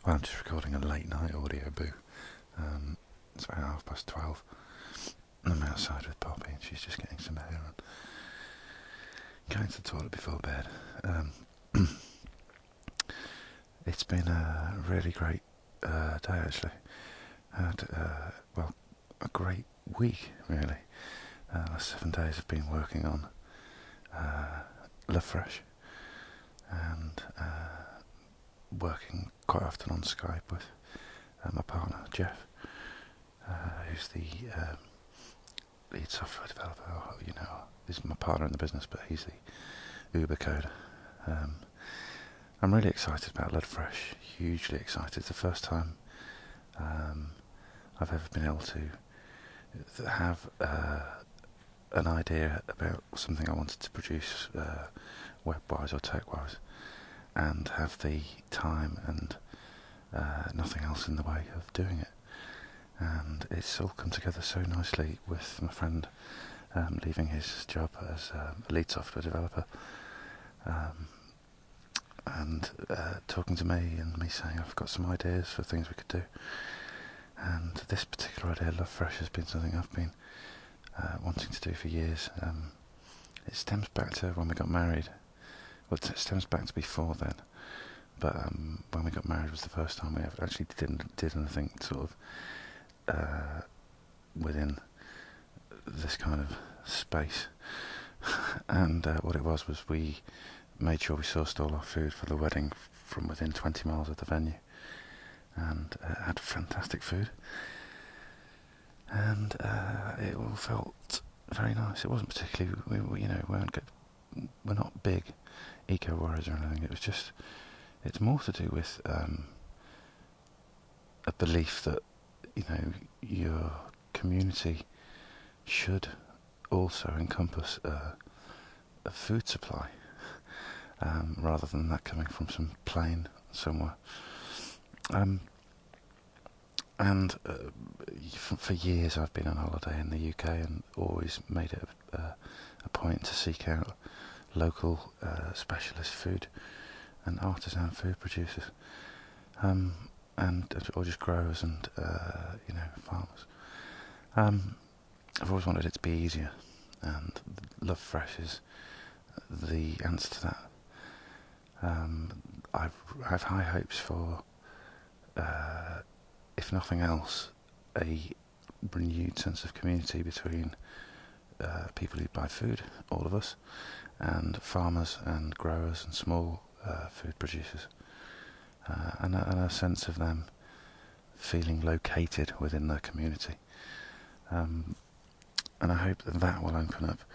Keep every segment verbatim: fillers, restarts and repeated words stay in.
Well, I'm just recording a late night audio boo. Um, it's about half past twelve. I'm outside with Poppy and she's just getting some hair on. Going to the toilet before bed. Um, it's been a really great uh, day actually. Had, uh, well, a great week really. Uh, last seven days I've been working on uh, Love Fresh and uh, working quite often on Skype with uh, my partner Jeff, uh, who's the um, lead software developer. Or, you know, he's my partner in the business, but he's the Uber coder. Um, I'm really excited about Love Fresh. Hugely excited. It's the first time um, I've ever been able to have uh, an idea about something I wanted to produce, uh, web-wise or tech-wise, and have the time and uh, nothing else in the way of doing it. And it's all come together so nicely with my friend um, leaving his job as um, a lead software developer, um, and uh, talking to me and me saying I've got some ideas for things we could do. And this particular idea, Love Fresh, has been something I've been uh, wanting to do for years. Um, it stems back to when we got married. Well, it stems back to before then, but um, when we got married was the first time we ever actually did, did anything sort of uh, within this kind of space. And uh, what it was was we made sure we sourced all our food for the wedding from within twenty miles of the venue, and uh, had fantastic food, and uh, it all felt very nice. It wasn't particularly, we, we, you know, we weren't good, we're not big eco warriors or anything. It was just, it's more to do with um, a belief that, you know, your community should also encompass uh, a food supply, um, rather than that coming from some plane somewhere. Um, and uh, f- for years I've been on holiday in the U K and always made it a, a, a point to seek out local uh, specialist food and artisan food producers, um, and or just growers and uh, you know, farmers. Um, I've always wanted it to be easier, and Love Fresh is the answer to that. Um, I've I have high hopes for, uh, if nothing else, a renewed sense of community between uh, people who buy food, all of us, and farmers and growers and small uh, food producers, uh, and, a, and a sense of them feeling located within their community. Um, and I hope that that will open up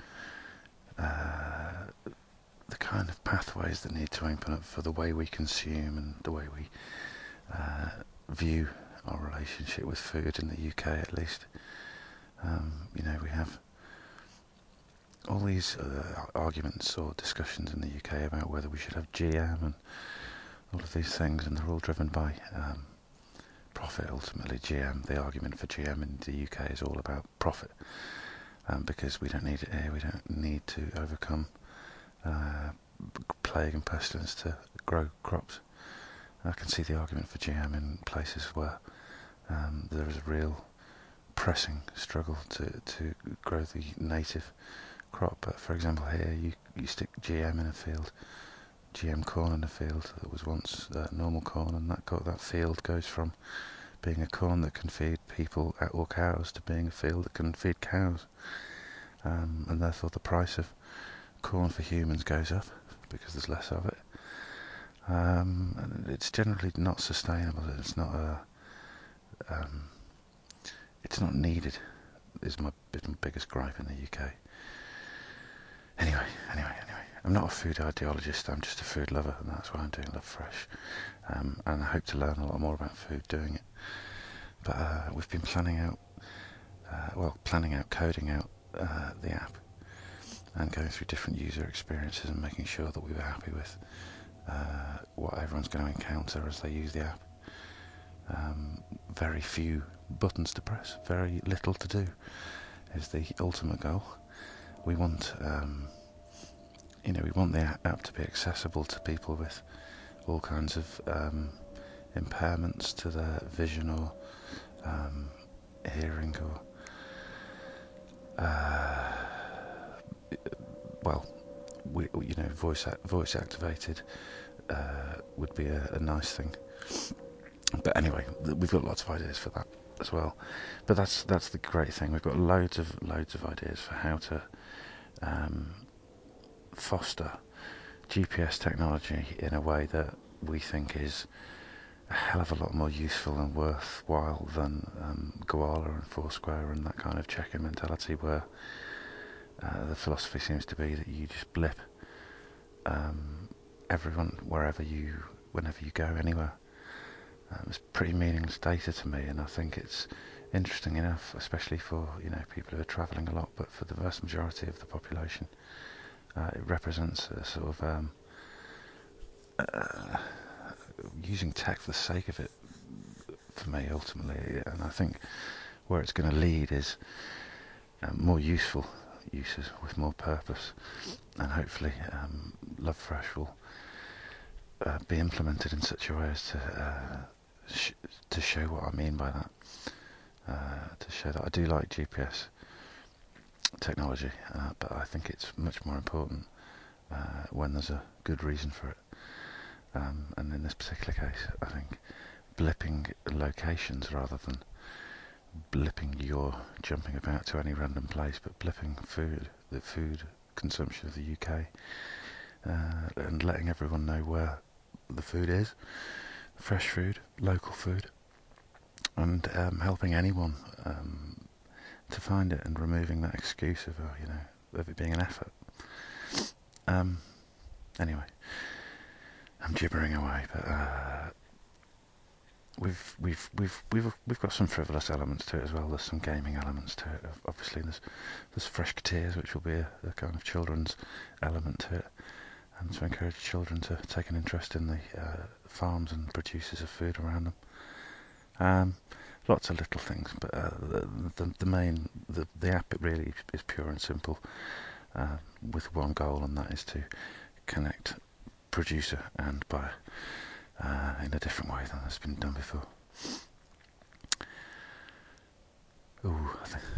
uh, the kind of pathways that need to open up for the way we consume and the way we uh, view our relationship with food in the U K, at least. Um, you know, we have all these uh, arguments or discussions in the U K about whether we should have G M and all of these things, and they're all driven by um, profit. Ultimately, G M, the argument for G M in the U K is all about profit, um, because we don't need it here. We don't need to overcome uh, plague and pestilence to grow crops. I can see the argument for G M in places where um, there is a real pressing struggle to, to grow the native crop. But for example, here you, you stick G M in a field, G M corn in a field that was once uh, normal corn, and that got, that field goes from being a corn that can feed people or cows to being a field that can feed cows, um, and therefore the price of corn for humans goes up because there's less of it. Um, and it's generally not sustainable. It's not a, um, it's not needed. Is my biggest gripe in the U K. Anyway, anyway, anyway. I'm not a food ideologist. I'm just a food lover, and that's why I'm doing Love Fresh. Um, and I hope to learn a lot more about food doing it. But uh, we've been planning out, uh, well, planning out, coding out uh, the app, and going through different user experiences and making sure that we were happy with uh, what everyone's going to encounter as they use the app. Um, very few buttons to press, very little to do is the ultimate goal. We want, um, you know, we want the app to be accessible to people with all kinds of um, impairments to their vision or um, hearing or uh, well, we, you know, voice voice activated uh, would be a, a nice thing. But anyway, we've got lots of ideas for that as well. But that's that's the great thing. We've got loads of loads of ideas for how to um, foster G P S technology in a way that we think is a hell of a lot more useful and worthwhile than um, Gowalla and Foursquare and that kind of check-in mentality, where uh, the philosophy seems to be that you just blip um, everyone wherever you, whenever you go, anywhere. Um, it's pretty meaningless data to me, and I think it's interesting enough, especially for, you know, people who are travelling a lot. But for the vast majority of the population, uh, it represents a sort of um, uh, using tech for the sake of it, for me, ultimately. And I think where it's going to lead is um, more useful uses with more purpose, and hopefully um, LoveFresh will uh, be implemented in such a way as to uh, sh- to show what I mean by that, uh, to show that I do like G P S technology, uh, but I think it's much more important uh, when there's a good reason for it. Um, and in this particular case, I think blipping locations rather than blipping your jumping about to any random place, but blipping food, the food consumption of the U K, uh, and letting everyone know where the food is, fresh food, local food, and um, helping anyone um, to find it, and removing that excuse of, uh, you know, of it being an effort. Um, anyway, I'm gibbering away, but uh, we've we've we've we've we've got some frivolous elements to it as well. There's some gaming elements to it. Obviously, there's there's Freshketeers, which will be a, a kind of children's element to it, and to encourage children to take an interest in the uh, farms and producers of food around them. Um, lots of little things, but uh, the, the the main the the app, it really is pure and simple, uh, with one goal, and that is to connect producer and buyer uh, in a different way than has been done before. Ooh, I think,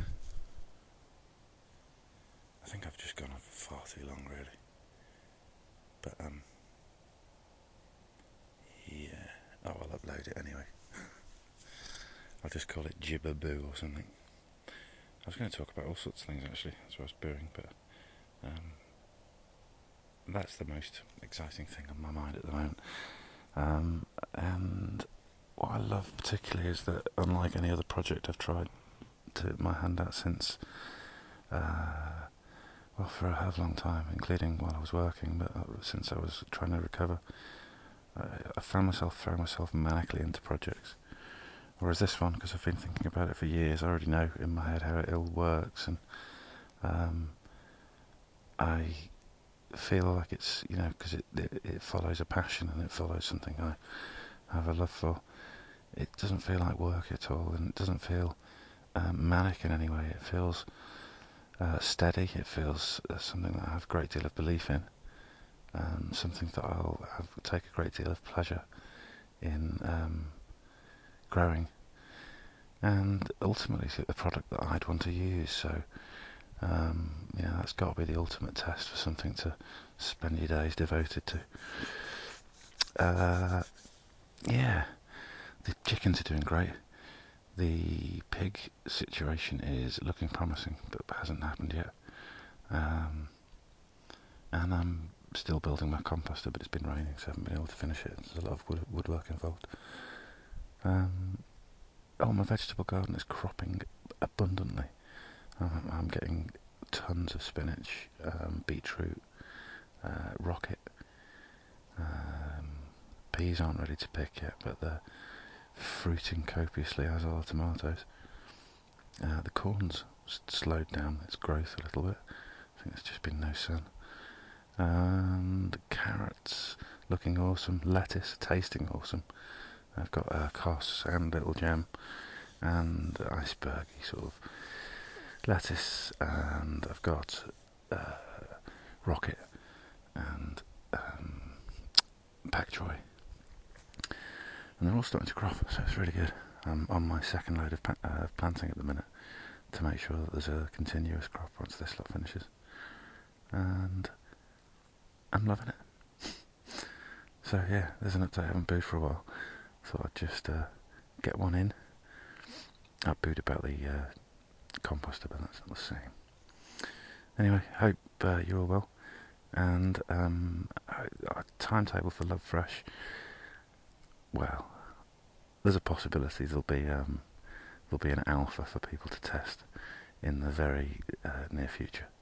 I think I've just gone on for far too long, really. But um, yeah. Oh, I'll upload it anyway. I'll just call it Jibbaboo or something. I was going to talk about all sorts of things, actually. That's what I was booing, but um, that's the most exciting thing on my mind at the moment. Um, and what I love particularly is that, unlike any other project I've tried to hit my hand at since, uh, well, for a hell of a long time, including while I was working, but since I was trying to recover, I, I found myself throwing myself manically into projects. Whereas this one, because I've been thinking about it for years, I already know in my head how it all works, and um, I feel like it's, you know, because it, it, it follows a passion and it follows something I have a love for. It doesn't feel like work at all, and it doesn't feel um, manic in any way. It feels uh, steady. It feels uh, something that I have a great deal of belief in, um, something that I'll have, take a great deal of pleasure in um, growing, and ultimately a product that I'd want to use. So um, you know, that's got to be the ultimate test for something to spend your days devoted to. Uh, yeah, the chickens are doing great. The pig situation is looking promising, but hasn't happened yet. Um, and I'm still building my composter, but it's been raining, so I haven't been able to finish it. There's a lot of wood, woodwork involved. Um, oh, my vegetable garden is cropping abundantly. Um, I'm getting tons of spinach, um, beetroot, uh, rocket. Um, peas aren't ready to pick yet, but they're fruiting copiously, as are the tomatoes. Uh, the corn's slowed down its growth a little bit. I think there's just been no sun. And carrots looking awesome. Lettuce tasting awesome. I've got uh, cos and little gem and icebergy sort of lettuce, and I've got uh, rocket and um, pak choy. and they're all starting to crop, so it's really good. I'm on my second load of pa- uh, planting at the minute to make sure that there's a continuous crop once this lot finishes, and I'm loving it. So yeah, there's an update. I haven't booed for a while. Thought I'd just uh, get one in. I booed about the uh, composter, but that's not the same. Anyway, hope uh, you're all well. And um, our timetable for Love Fresh. Well, there's a possibility there'll be um, there'll be an alpha for people to test in the very uh, near future.